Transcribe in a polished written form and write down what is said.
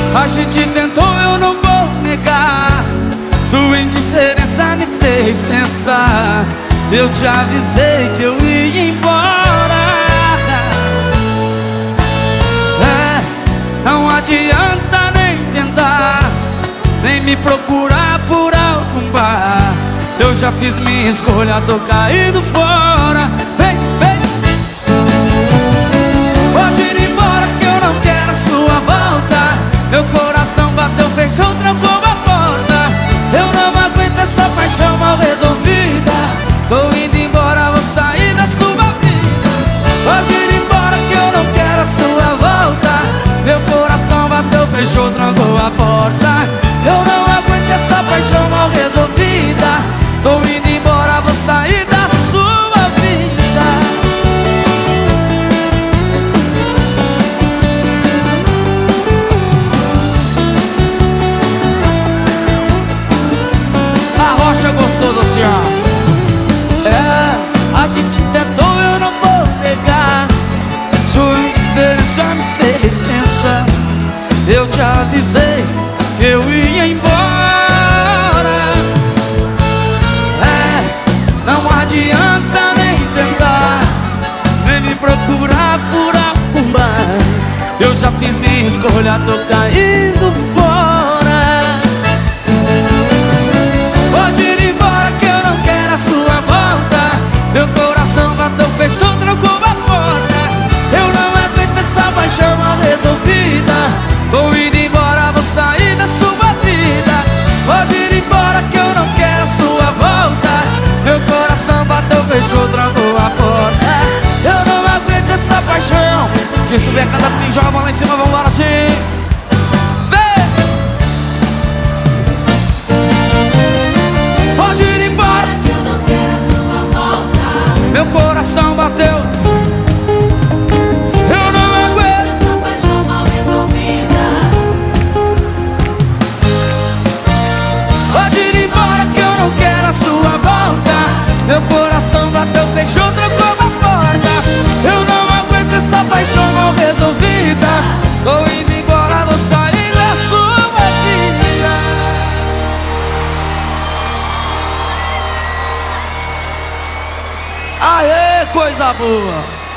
A gente tentou, eu não vou negar. Sua indiferença me fez pensar. Eu te avisei que eu ia embora. Não adianta nem tentar, nem me procurar por algum bar. Eu já fiz minha escolha, tô caindo fora. Vem, vem. Pode ir embora que eu não quero a sua volta. Meu coração bateu, fechou, trancou a porta. Eu não aguento essa paixão mal resolvida. Tô indo embora, vou sair da sua vida. Pode ir embora que eu não quero a sua volta. Meu coração bateu, fechou, trancou a porta. Eu não aguento essa paixão mal resolvida. Tô indo embora, vou sair da sua vida. A rocha gostoso assim, ó. A gente tentou, eu não vou negar. Sua indiferença me fez pensar. Eu te avisei que eu ia embora. Não adianta nem tentar, nem me procurar por algum bar. Eu já fiz minha escolha, tô caindo fora. Pode ir embora que eu não quero a sua volta. Meu coração bateu, fechou, trancou a porta. Eu não aguento essa paixão mal resolvida. Tô indo embora, vou sair da sua vida. Pode ir embora que eu não quero a sua volta. Meu coração bateu, fechou, trancou a porta. Eu não aguento essa paixão. Quem souber cada fim, joga a mão lá em cima, vambora assim. Vem! Pode ir embora que eu não quero a sua volta. meu coração bateu. Eu não aguento essa paixão mal resolvida. Pode ir embora que eu não quero a sua volta. Meu coração bateu, fechou, trancou a porta. Eu não aguento essa paixão mal resolvida. Tô indo embora, vou sair da sua vida. Aê, coisa boa!